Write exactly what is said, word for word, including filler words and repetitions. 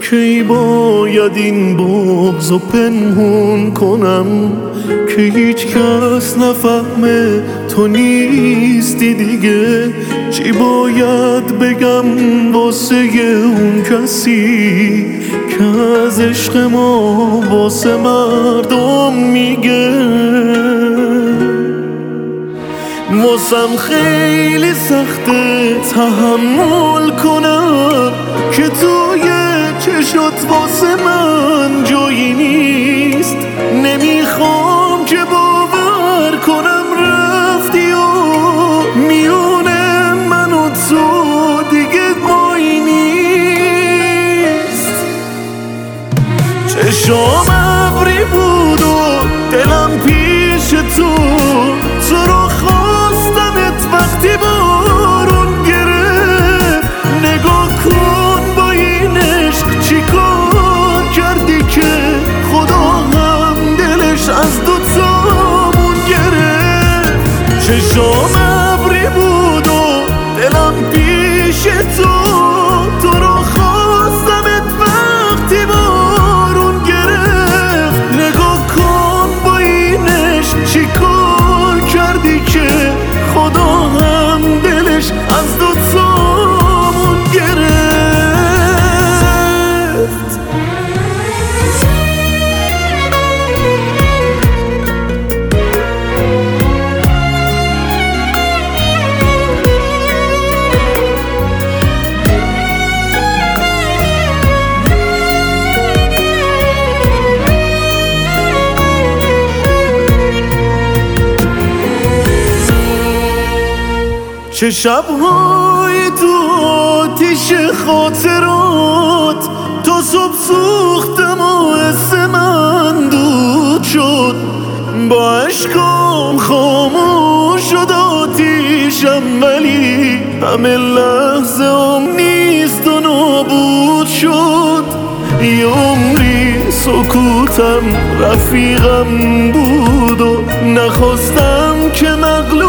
کی باید این بغضو پنهون کنم که هیچ کس نفهمه تو نیستی دیگه؟ چی باید بگم واسه اون کسی که از عشق ما واسه مردم میگه؟ واسم خیلی سخته تحمل کنم که توی چشات واسه من جایی نیست. نمیخوام که باور کنم رفتی و میونه من و تو دیگه مایی نیست. چشام ابری بود و دلم پیش تو، تو رو خواستمت وقتی بارون گرفت. نگاه کن با این عشق چی کار کردی که خدا هم دلش از دوتامون گرفت. چشام ابری بود و دلم پیش تو، تو رو خواستمت وقتی بارون گرفت. نگاه کن با این عشق چی کار کردی که خدا هم دلش از دوتامون گرفت. چه شب‌های تو آتیش خاطرات، تا صبح سوختم و حس من دود شد. با عشقام خاموش شد آتیشم، ولی همه لحظه هم نیست و نابود شد. یه عمری سکوتم رفیقم بود و نخواستم که مغلوب